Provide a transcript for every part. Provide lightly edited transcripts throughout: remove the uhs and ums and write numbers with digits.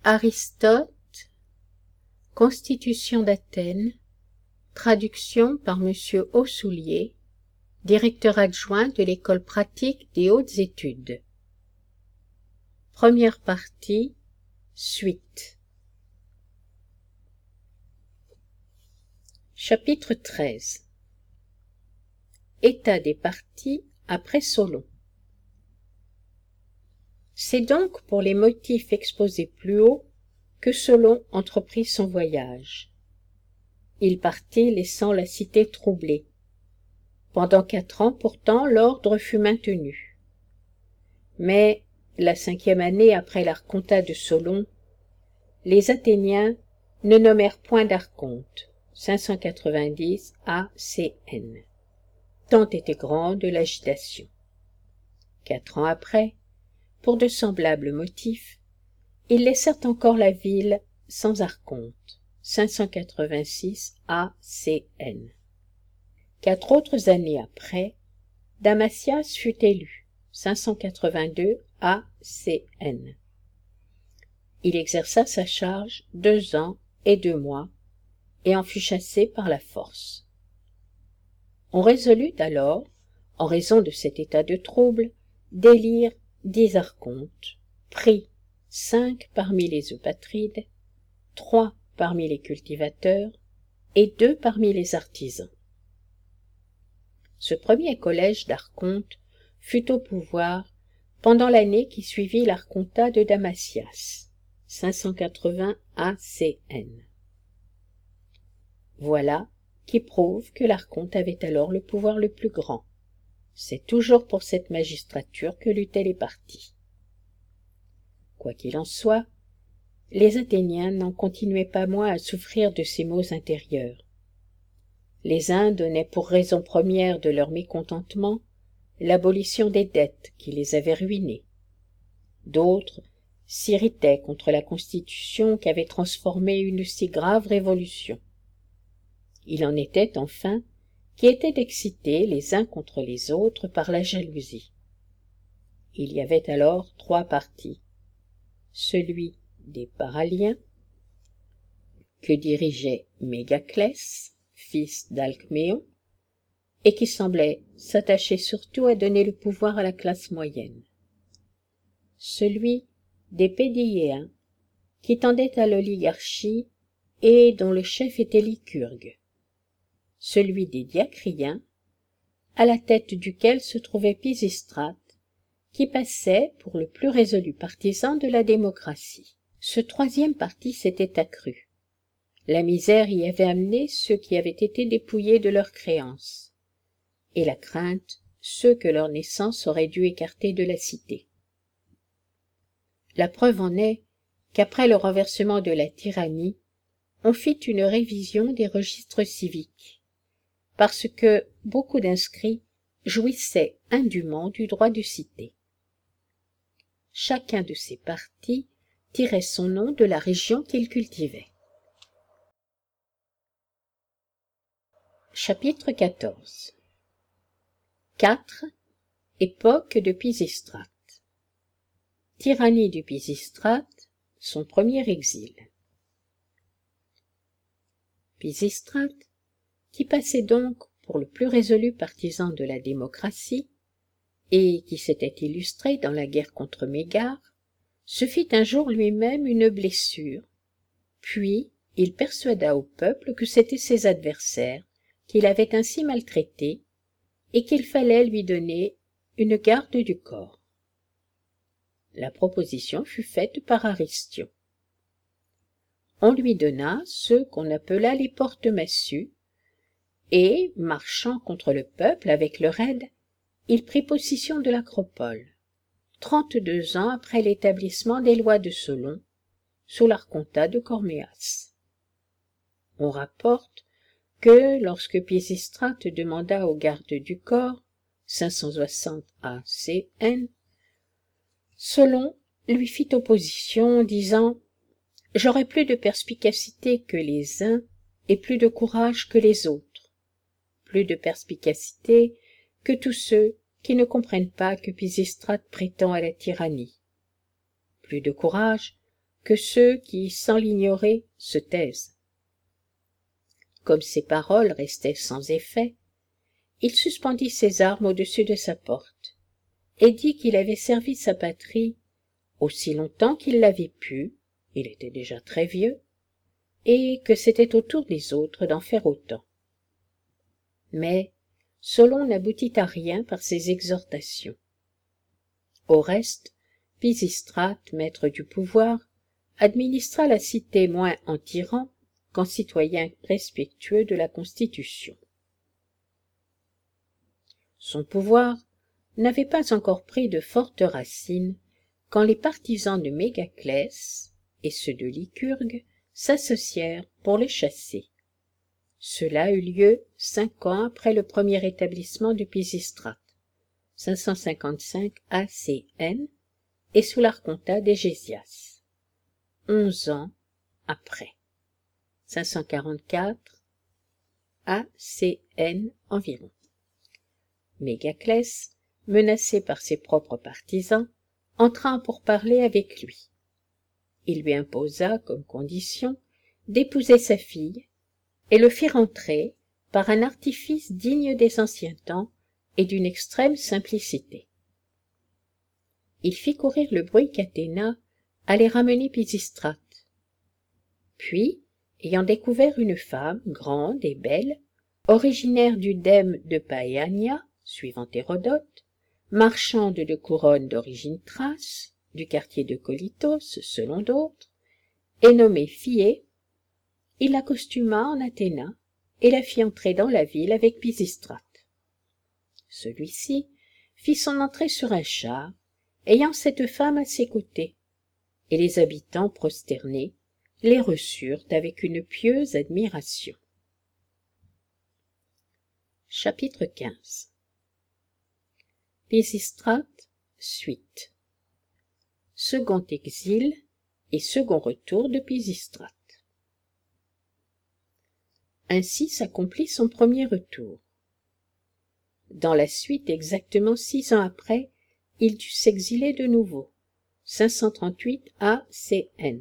Aristote, Constitution d'Athènes, traduction par Monsieur Aussoulier, directeur adjoint de l'École pratique des hautes études. Première partie, suite. Chapitre 13. État des parties après Solon. C'est donc pour les motifs exposés plus haut que Solon entreprit son voyage. Il partit laissant la cité troublée. Pendant 4 ans pourtant l'ordre fut maintenu. Mais, la 5e année après l'archontat de Solon, les Athéniens ne nommèrent point d'archonte, 590 ACN. Tant était grande l'agitation. 4 ans après, pour de semblables motifs, ils laissèrent encore la ville sans archonte, 586 ACN. 4 autres années après, Damasias fut élu, 582 ACN. Il exerça sa charge 2 ans et 2 mois, et en fut chassé par la force. On résolut alors, en raison de cet état de trouble, d'élire 10 archontes, pris 5 parmi les eupatrides, 3 parmi les cultivateurs et 2 parmi les artisans. Ce premier collège d'archontes fut au pouvoir pendant l'année qui suivit l'archontat de Damasias, 580 ACN. Voilà qui prouve que l'archonte avait alors le pouvoir le plus grand. C'est toujours pour cette magistrature que luttaient les partis. Quoi qu'il en soit, les Athéniens n'en continuaient pas moins à souffrir de ces maux intérieurs. Les uns donnaient pour raison première de leur mécontentement l'abolition des dettes qui les avaient ruinés. D'autres s'irritaient contre la Constitution qui avait transformé une si grave révolution. Il en était enfin qui étaient excités les uns contre les autres par la jalousie. Il y avait alors 3 partis. Celui des Paraliens, que dirigeait Mégaclès, fils d'Alcméon, et qui semblait s'attacher surtout à donner le pouvoir à la classe moyenne. Celui des Pédiéens, qui tendait à l'oligarchie et dont le chef était Lycurgue. Celui des Diacriens, à la tête duquel se trouvait Pisistrate, qui passait pour le plus résolu partisan de la démocratie. Ce 3e parti s'était accru. La misère y avait amené ceux qui avaient été dépouillés de leurs créances, et la crainte ceux que leur naissance aurait dû écarter de la cité. La preuve en est qu'après le renversement de la tyrannie, on fit une révision des registres civiques, parce que beaucoup d'inscrits jouissaient indûment du droit de cité. Chacun de ces partis tirait son nom de la région qu'il cultivait. Chapitre 14. 4. Époque de Pisistrate. Tyrannie de Pisistrate, son premier exil. Pisistrate, qui passait donc pour le plus résolu partisan de la démocratie, et qui s'était illustré dans la guerre contre Mégare, se fit un jour lui-même une blessure, puis il persuada au peuple que c'étaient ses adversaires qu'il avait ainsi maltraité, et qu'il fallait lui donner une garde du corps. La proposition fut faite par Aristion. On lui donna ceux qu'on appela les porte-massues, et, marchant contre le peuple avec leur aide, il prit possession de l'Acropole, 32 ans après l'établissement des lois de Solon, sous l'archontat de Corméas. On rapporte que, lorsque Pisistrate demanda aux gardes du corps, 560 ACN, Solon lui fit opposition, disant « J'aurai plus de perspicacité que les uns et plus de courage que les autres, plus de perspicacité que tous ceux qui ne comprennent pas que Pisistrate prétend à la tyrannie, plus de courage que ceux qui, sans l'ignorer, se taisent. Comme ces paroles restaient sans effet, il suspendit ses armes au-dessus de sa porte, et dit qu'il avait servi sa patrie aussi longtemps qu'il l'avait pu, il était déjà très vieux, et que c'était au tour des autres d'en faire autant. Mais Solon n'aboutit à rien par ses exhortations. Au reste, Pisistrate, maître du pouvoir, administra la cité moins en tyran qu'en citoyen respectueux de la Constitution. Son pouvoir n'avait pas encore pris de fortes racines quand les partisans de Mégaclès et ceux de Lycurgue s'associèrent pour le chasser. Cela eut lieu 5 ans après le premier établissement de Pisistrate, 555 ACN, et sous l'archontat d'Égésias, 11 ans après, 544 ACN environ. Mégaclès, menacé par ses propres partisans, entra en pourparlers avec lui. Il lui imposa comme condition d'épouser sa fille et le fit rentrer par un artifice digne des anciens temps et d'une extrême simplicité. Il fit courir le bruit qu'Athéna allait ramener Pisistrate. Puis, ayant découvert une femme grande et belle, originaire du dème de Paeania, suivant Hérodote, marchande de couronne d'origine thrace, du quartier de Colytos selon d'autres, et nommée Phiée, il la costuma en Athéna et la fit entrer dans la ville avec Pisistrate. Celui-ci fit son entrée sur un char, ayant cette femme à ses côtés, et les habitants prosternés les reçurent avec une pieuse admiration. Chapitre 15. Pisistrate, suite. Second exil et second retour de Pisistrate. Ainsi s'accomplit son premier retour. Dans la suite, exactement 6 ans après, il dut s'exiler de nouveau, 538 ACN.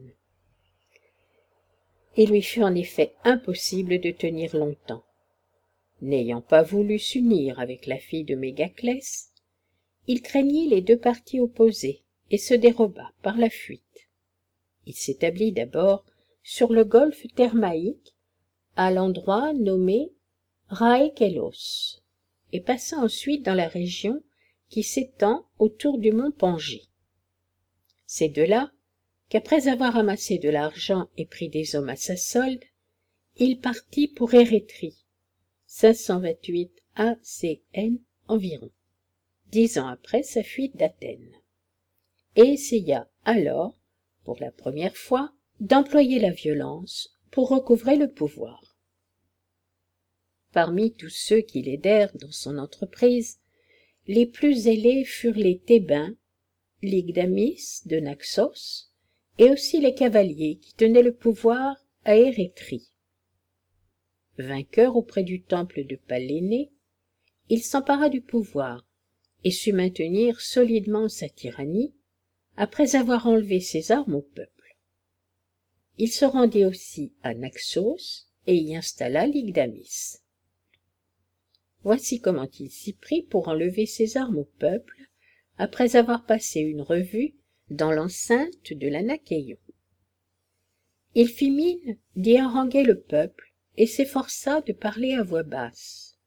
Il lui fut en effet impossible de tenir longtemps. N'ayant pas voulu s'unir avec la fille de Mégaclès, il craignit les deux parties opposées et se déroba par la fuite. Il s'établit d'abord sur le golfe Thermaïque, à l'endroit nommé Rhaekelos, et passa ensuite dans la région qui s'étend autour du mont Pangée. C'est de là qu'après avoir amassé de l'argent et pris des hommes à sa solde, il partit pour Érétrie, 528 ACN environ, 10 ans après sa fuite d'Athènes, et essaya alors, pour la première fois, d'employer la violence pour recouvrer le pouvoir. Parmi tous ceux qui l'aidèrent dans son entreprise, les plus zélés furent les Thébains, Lygdamis de Naxos, et aussi les cavaliers qui tenaient le pouvoir à Érétrie. Vainqueur auprès du temple de Palénée, il s'empara du pouvoir et sut maintenir solidement sa tyrannie après avoir enlevé ses armes au peuple. Il se rendit aussi à Naxos et y installa Lygdamis. Voici comment il s'y prit pour enlever ses armes au peuple, après avoir passé une revue dans l'enceinte de l'Anachéon. Il fit mine d'y haranguer le peuple et s'efforça de parler à voix basse.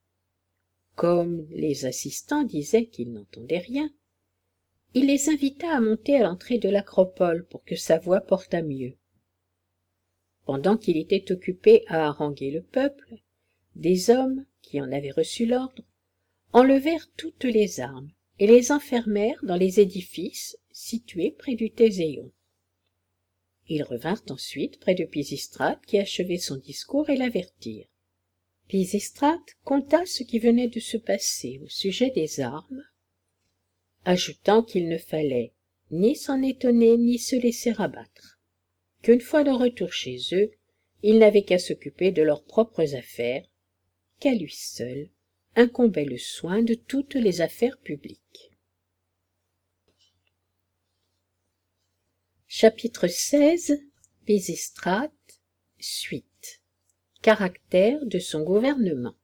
Comme les assistants disaient qu'ils n'entendaient rien, il les invita à monter à l'entrée de l'acropole pour que sa voix portât mieux. Pendant qu'il était occupé à haranguer le peuple, des hommes, qui en avaient reçu l'ordre, enlevèrent toutes les armes et les enfermèrent dans les édifices situés près du Théséon. Ils revinrent ensuite près de Pisistrate qui achevait son discours et l'avertirent. Pisistrate conta ce qui venait de se passer au sujet des armes, ajoutant qu'il ne fallait ni s'en étonner ni se laisser abattre, qu'une fois de retour chez eux, ils n'avaient qu'à s'occuper de leurs propres affaires, qu'à lui seul incombait le soin de toutes les affaires publiques. Chapitre 16. Pisistrate, suite. Caractère de son gouvernement.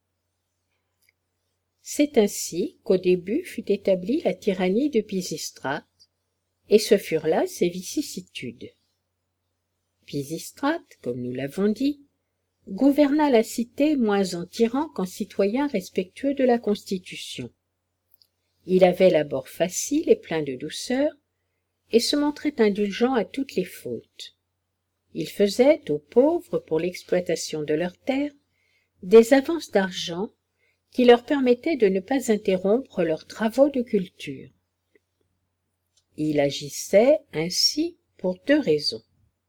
C'est ainsi qu'au début fut établie la tyrannie de Pisistrate, et ce furent là ses vicissitudes. Pisistrate, comme nous l'avons dit, gouverna la cité moins en tyran qu'en citoyen respectueux de la Constitution. Il avait l'abord facile et plein de douceur, et se montrait indulgent à toutes les fautes. Il faisait aux pauvres, pour l'exploitation de leurs terres, des avances d'argent qui leur permettaient de ne pas interrompre leurs travaux de culture. Il agissait ainsi pour deux raisons.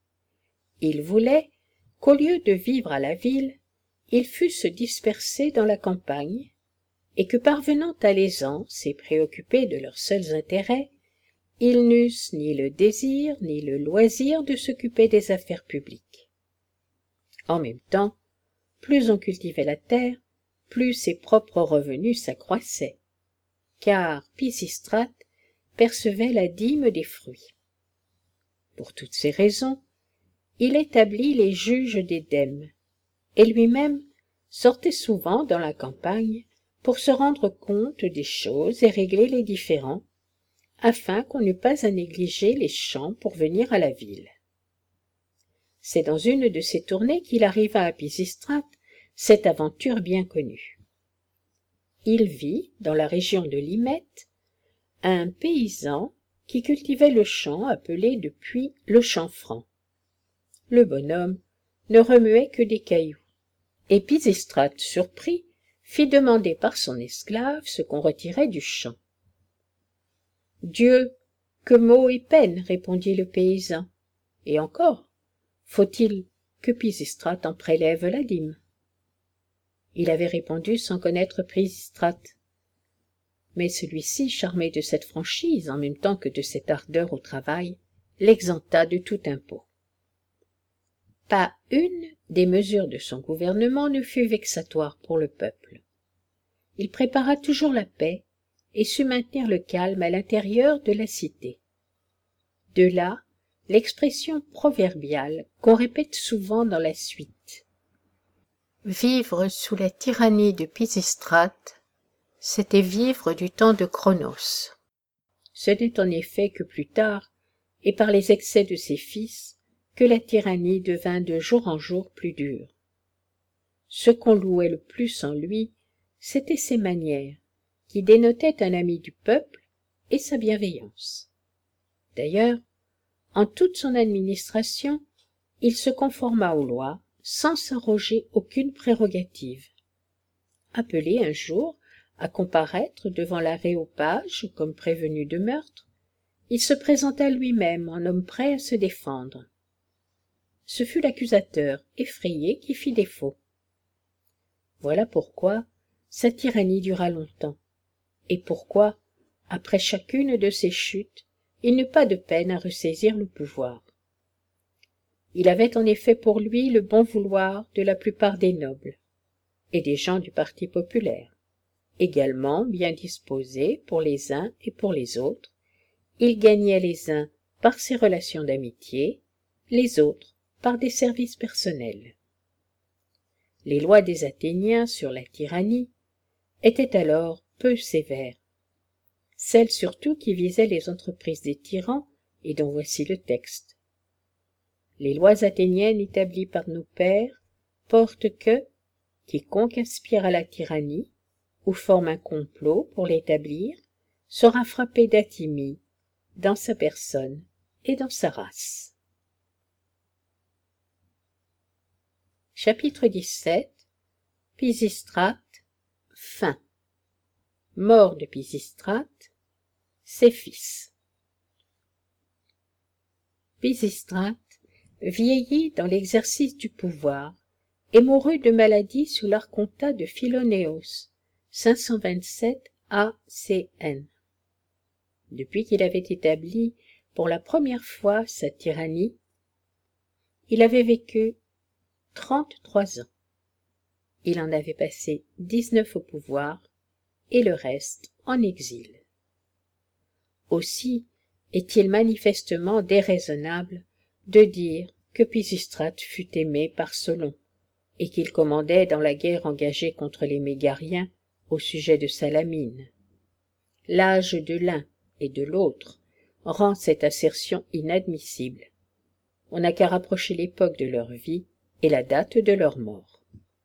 Il voulait qu'au lieu de vivre à la ville, ils fussent dispersés dans la campagne, et que parvenant à l'aisance et préoccupés de leurs seuls intérêts, ils n'eussent ni le désir ni le loisir de s'occuper des affaires publiques. En même temps, plus on cultivait la terre, plus ses propres revenus s'accroissaient, car Pisistrate percevait la dîme des fruits. Pour toutes ces raisons, il établit les juges d'édème, et lui-même sortait souvent dans la campagne pour se rendre compte des choses et régler les différends, afin qu'on n'eût pas à négliger les champs pour venir à la ville. C'est dans une de ces tournées qu'il arriva à Pisistrate cette aventure bien connue. Il vit, dans la région de l'Hymette, un paysan qui cultivait le champ appelé depuis le champ franc. Le bonhomme ne remuait que des cailloux, et Pisistrate, surpris, fit demander par son esclave ce qu'on retirait du champ. « Dieu, que maux et peines, répondit le paysan, et encore, faut-il que Pisistrate en prélève la dîme. Il avait répondu sans connaître Pisistrate. Mais celui-ci, charmé de cette franchise en même temps que de cette ardeur au travail, l'exempta de tout impôt. Pas une des mesures de son gouvernement ne fut vexatoire pour le peuple. Il prépara toujours la paix et sut maintenir le calme à l'intérieur de la cité. De là l'expression proverbiale qu'on répète souvent dans la suite. Vivre sous la tyrannie de Pisistrate, c'était vivre du temps de Cronos. Ce n'est en effet que plus tard, et par les excès de ses fils, que la tyrannie devint de jour en jour plus dure. Ce qu'on louait le plus en lui, c'étaient ses manières, qui dénotaient un ami du peuple, et sa bienveillance. D'ailleurs, en toute son administration, il se conforma aux lois, sans s'arroger aucune prérogative. Appelé un jour à comparaître devant l'aréopage comme prévenu de meurtre, il se présenta lui-même en homme prêt à se défendre. Ce fut l'accusateur, effrayé, qui fit défaut. Voilà pourquoi sa tyrannie dura longtemps, et pourquoi, après chacune de ses chutes, il n'eut pas de peine à ressaisir le pouvoir. Il avait en effet pour lui le bon vouloir de la plupart des nobles, et des gens du parti populaire. Également bien disposés pour les uns et pour les autres, il gagnait les uns par ses relations d'amitié, les autres par des services personnels. Les lois des Athéniens sur la tyrannie étaient alors peu sévères, celles surtout qui visaient les entreprises des tyrans et dont voici le texte. Les lois athéniennes établies par nos pères portent que quiconque aspire à la tyrannie ou forme un complot pour l'établir sera frappé d'athymie dans sa personne et dans sa race. Chapitre 17. Pisistrate, fin. Mort de Pisistrate, ses fils. Pisistrate vieillit dans l'exercice du pouvoir et mourut de maladie sous l'archontat de Philonéos, 527 ACN. Depuis qu'il avait établi pour la première fois sa tyrannie, il avait vécu 33 ans. Il en avait passé 19 au pouvoir et le reste en exil. Aussi est-il manifestement déraisonnable de dire que Pisistrate fut aimé par Solon, et qu'il commandait dans la guerre engagée contre les Mégariens au sujet de Salamine. L'âge de l'un et de l'autre rend cette assertion inadmissible. On n'a qu'à rapprocher l'époque de leur vie et la date de leur mort.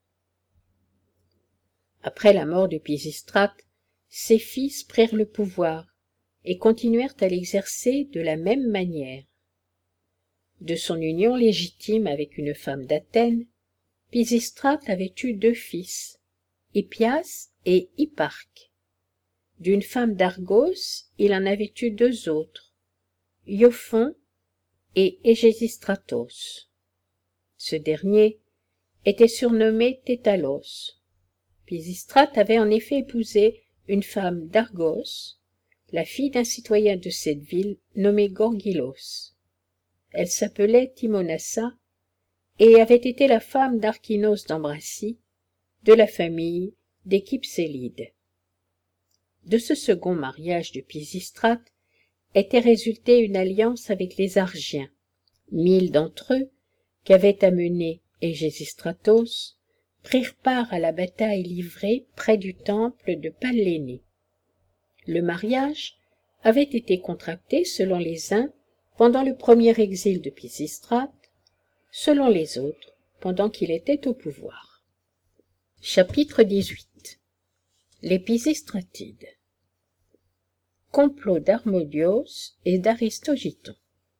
Après la mort de Pisistrate, ses fils prirent le pouvoir et continuèrent à l'exercer de la même manière. De son union légitime avec une femme d'Athènes, Pisistrate avait eu 2 fils, Hippias et Hipparque. D'une femme d'Argos, il en avait eu 2 autres, Iophon et Hégésistratos. Ce dernier était surnommé Tétalos. Pisistrate avait en effet épousé une femme d'Argos, la fille d'un citoyen de cette ville nommé Gorgilos. Elle s'appelait Timonassa et avait été la femme d'Archinos d'Ambracie, de la famille des Kypsélides. De ce second mariage de Pisistrate était résultée une alliance avec les Argiens. 1000 d'entre eux, qu'avait amené Hégésistratos, prirent part à la bataille livrée près du temple de Palléné. Le mariage avait été contracté selon les uns pendant le premier exil de Pisistrate, selon les autres pendant qu'il était au pouvoir. Chapitre 18. Les Pisistratides. Complot d'Harmodios et d'Aristogiton.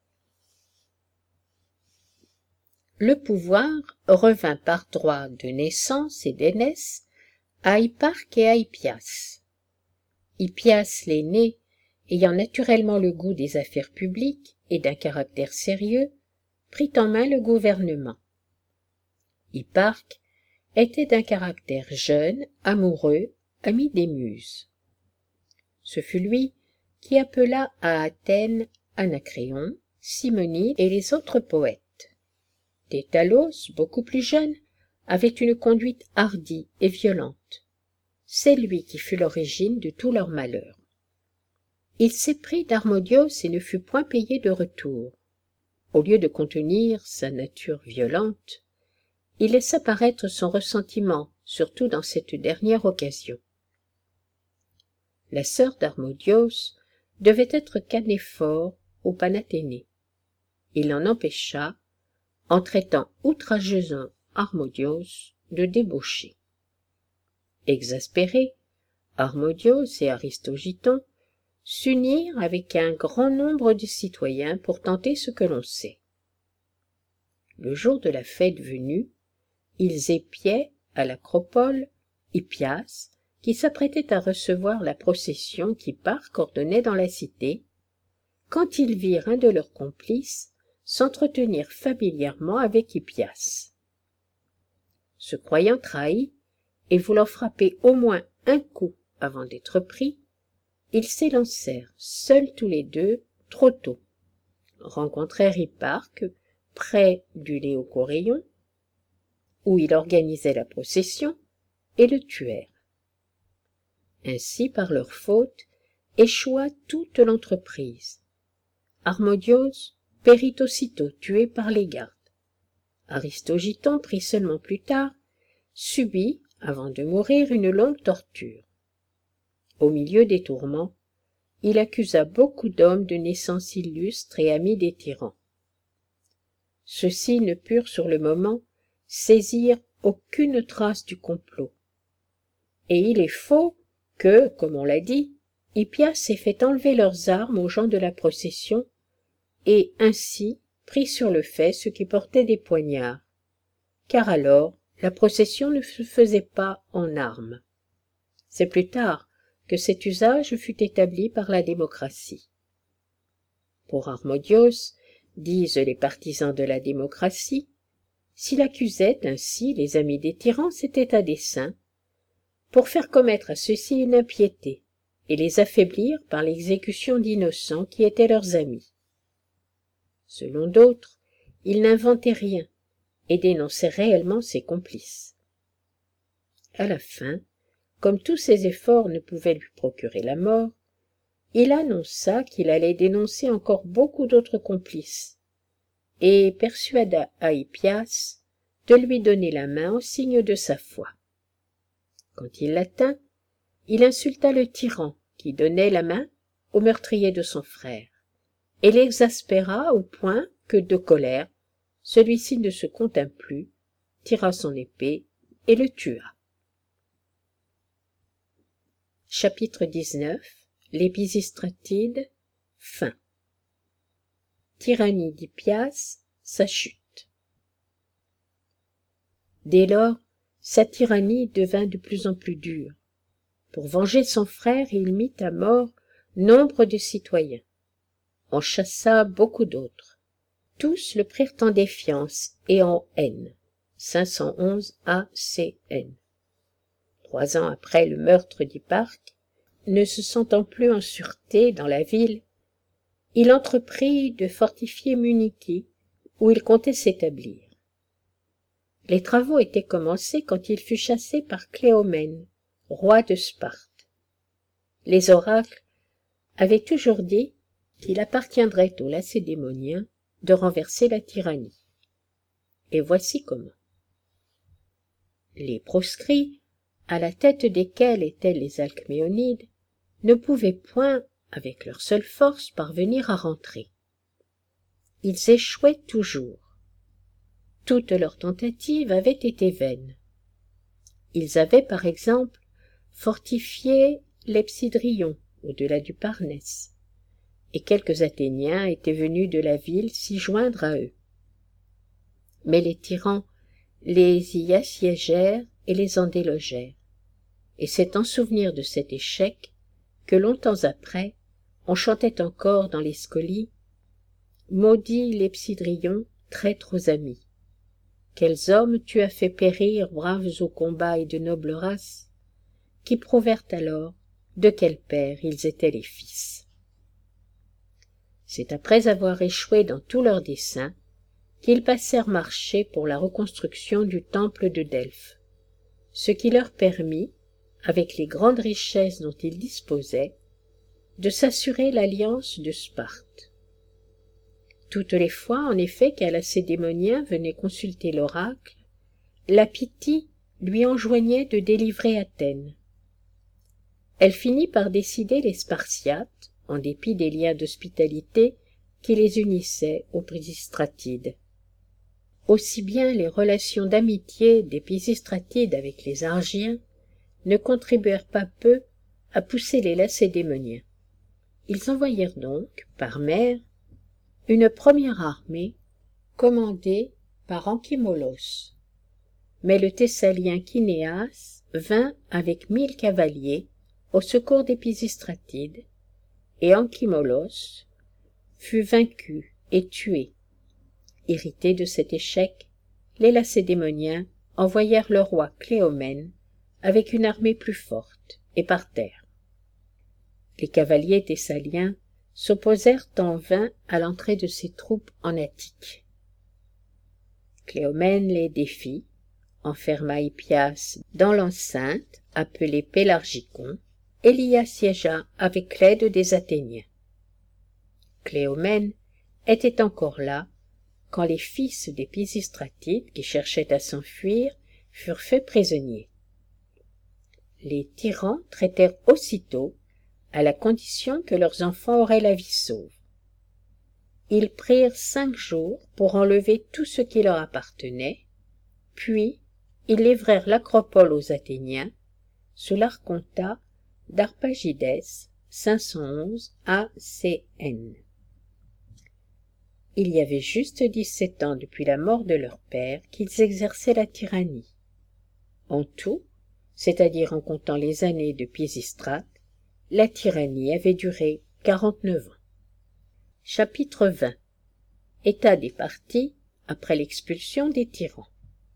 Le pouvoir revint par droit de naissance et d'aînesse à Hipparque et à Hippias. Hippias l'aîné, ayant naturellement le goût des affaires publiques et d'un caractère sérieux, prit en main le gouvernement. Hipparque était d'un caractère jeune, amoureux, ami des muses. Ce fut lui qui appela à Athènes Anacréon, Simonide et les autres poètes. Tétalos, beaucoup plus jeune, avait une conduite hardie et violente. C'est lui qui fut l'origine de tout leur malheur. Il s'éprit d'Harmodios et ne fut point payé de retour. Au lieu de contenir sa nature violente, il laissa paraître son ressentiment, surtout dans cette dernière occasion. La sœur d'Harmodios devait être Canéphore au Panathénée. Il l'en empêcha, en traitant outrageusement Harmodios de débauché. Exaspérés, Harmodios et Aristogiton s'unirent avec un grand nombre de citoyens pour tenter ce que l'on sait. Le jour de la fête venu, ils épiaient à l'acropole Hippias, qui s'apprêtait à recevoir la procession qu'Hipparque ordonnait dans la cité, quand ils virent un de leurs complices s'entretenir familièrement avec Hippias. Se croyant trahis, et voulant frapper au moins un coup avant d'être pris, ils s'élancèrent, seuls tous les deux, trop tôt, rencontrèrent Hipparque près du Léocoréon, où il organisait la procession, et le tuèrent. Ainsi, par leur faute, échoua toute l'entreprise. Harmodios périt aussitôt tué par les gardes. Aristogiton prit seulement plus tard, subit, avant de mourir, une longue torture. Au milieu des tourments, il accusa beaucoup d'hommes de naissance illustre et amis des tyrans. Ceux-ci ne purent sur le moment saisir aucune trace du complot. Et il est faux que, comme on l'a dit, Hippias ait fait enlever leurs armes aux gens de la procession, et ainsi pris sur le fait ceux qui portaient des poignards, car alors la procession ne se faisait pas en armes. C'est plus tard que cet usage fut établi par la démocratie. Pour Harmodios, disent les partisans de la démocratie, s'il accusait ainsi les amis des tyrans, c'était à dessein, pour faire commettre à ceux-ci une impiété, et les affaiblir par l'exécution d'innocents qui étaient leurs amis. Selon d'autres, il n'inventait rien, et dénonçait réellement ses complices. À la fin, comme tous ses efforts ne pouvaient lui procurer la mort, il annonça qu'il allait dénoncer encore beaucoup d'autres complices, et persuada Ahipias de lui donner la main en signe de sa foi. Quand il l'atteint, il insulta le tyran qui donnait la main au meurtrier de son frère, et l'exaspéra au point que, de colère, celui-ci ne se contint plus, tira son épée et le tua. Chapitre 19. Les Pisistratides, fin. Tyrannie d'Hippias, sa chute. Dès lors, sa tyrannie devint de plus en plus dure. Pour venger son frère, il mit à mort nombre de citoyens, en chassa beaucoup d'autres. Tous le prirent en défiance et en haine. 511 ACN. 3 ans après le meurtre d'Hipparque, ne se sentant plus en sûreté dans la ville, il entreprit de fortifier Munichie, où il comptait s'établir. Les travaux étaient commencés quand il fut chassé par Cléomène, roi de Sparte. Les oracles avaient toujours dit qu'il appartiendrait aux Lacédémoniens de renverser la tyrannie. Et voici comment. Les proscrits, à la tête desquels étaient les Alcméonides, ne pouvaient point, avec leur seule force, parvenir à rentrer. Ils échouaient toujours. Toutes leurs tentatives avaient été vaines. Ils avaient, par exemple, fortifié l'Epsidrion, au-delà du Parnès, et quelques Athéniens étaient venus de la ville s'y joindre à eux. Mais les tyrans les y assiégèrent et les en délogèrent, et c'est en souvenir de cet échec que longtemps après on chantait encore dans les scolies « Maudit l'Epsidrion, traître aux amis. Quels hommes tu as fait périr, braves au combat et de noble race, qui prouvèrent alors de quel père ils étaient les fils. » C'est après avoir échoué dans tous leurs desseins qu'ils passèrent marcher pour la reconstruction du temple de Delphes, ce qui leur permit, avec les grandes richesses dont ils disposaient, de s'assurer l'alliance de Sparte. Toutes les fois, en effet, qu'un Lacédémonien venait consulter l'oracle, la Pythie lui enjoignait de délivrer Athènes. Elle finit par décider les Spartiates, en dépit des liens d'hospitalité qui les unissaient aux Pisistratides. Aussi bien les relations d'amitié des Pisistratides avec les Argiens ne contribuèrent pas peu à pousser les Lacédémoniens. Ils envoyèrent donc, par mer, une première armée commandée par Anchimolos. Mais le Thessalien Kinéas vint avec 1000 cavaliers au secours des Pisistratides, et Anchimolos fut vaincu et tué. Irrités de cet échec, les Lacédémoniens envoyèrent le roi Cléomène avec une armée plus forte et par terre. Les cavaliers thessaliens s'opposèrent en vain à l'entrée de ces troupes en Attique. Cléomène les défit, enferma Hippias dans l'enceinte appelée Pélargicon et l'y assiégea avec l'aide des Athéniens. Cléomène était encore là quand les fils des Pisistratides qui cherchaient à s'enfuir furent faits prisonniers. Les tyrans traitèrent aussitôt à la condition que leurs enfants auraient la vie sauve. Ils prirent 5 jours pour enlever tout ce qui leur appartenait, puis ils livrèrent l'acropole aux Athéniens sous l'archontat d'Arpagides, 511 ACN. Il y avait juste 17 ans depuis la mort de leur père qu'ils exerçaient la tyrannie. En tout, c'est-à-dire en comptant les années de Pisistrate, la tyrannie avait duré 49 ans. Chapitre 20. État des parties après l'expulsion des tyrans.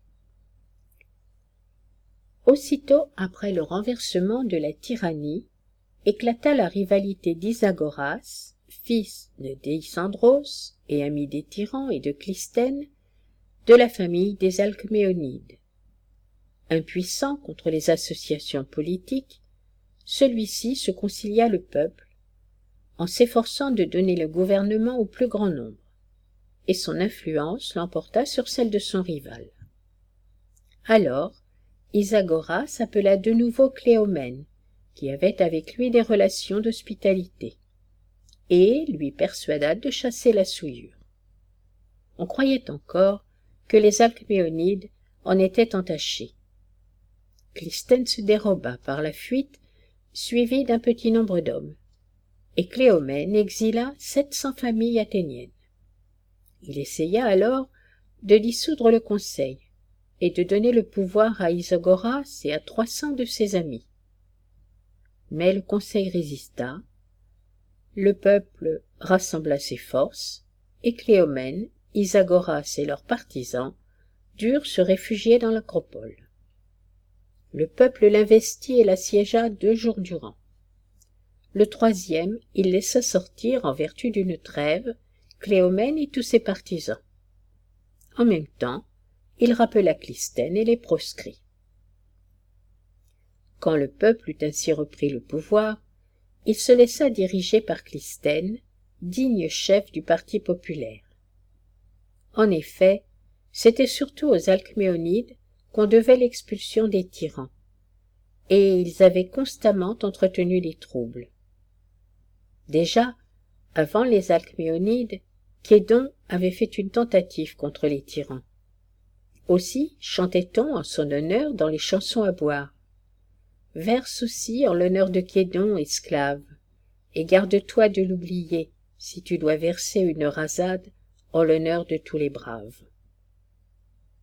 Aussitôt après le renversement de la tyrannie, éclata la rivalité d'Isagoras, fils de Déicandros et ami des tyrans et de Clystène, de la famille des Alcméonides. Impuissant contre les associations politiques, celui-ci se concilia le peuple, en s'efforçant de donner le gouvernement au plus grand nombre, et son influence l'emporta sur celle de son rival. Alors, Isagora s'appela de nouveau Cléomène, qui avait avec lui des relations d'hospitalité, et lui persuada de chasser la souillure. On croyait encore que les Alcméonides en étaient entachés. Clystène se déroba par la fuite, suivi d'un petit nombre d'hommes, et Cléomène exila 700 familles athéniennes. Il essaya alors de dissoudre le conseil et de donner le pouvoir à Isagoras et à 300 de ses amis. Mais le conseil résista, le peuple rassembla ses forces, et Cléomène, Isagoras et leurs partisans durent se réfugier dans l'acropole. Le peuple l'investit et l'assiégea 2 jours durant. Le 3e, il laissa sortir, en vertu d'une trêve, Cléomène et tous ses partisans. En même temps, il rappela Clystène et les proscrit. Quand le peuple eut ainsi repris le pouvoir, il se laissa diriger par Clystène, digne chef du parti populaire. En effet, c'était surtout aux Alcméonides qu'on devait l'expulsion des tyrans, et ils avaient constamment entretenu les troubles. Déjà, avant les Alcméonides, Chédon avait fait une tentative contre les tyrans. Aussi chantait-on en son honneur dans les chansons à boire. Verse aussi en l'honneur de Chédon, esclave, et garde-toi de l'oublier, si tu dois verser une rasade en l'honneur de tous les braves.